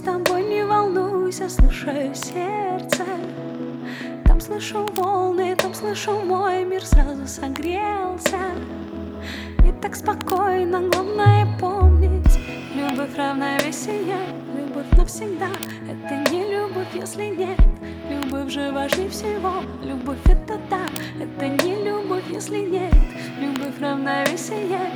тобой, не волнуйся, слушаю сердце. Там слышу волны, там слышу мой мир, сразу согрелся. И так спокойно, главное помнить: любовь равна веселье, любовь навсегда. Это не любовь, если нет, любовь же важнее всего. Любовь — это да, это не любовь, если нет, любовь равна веселье.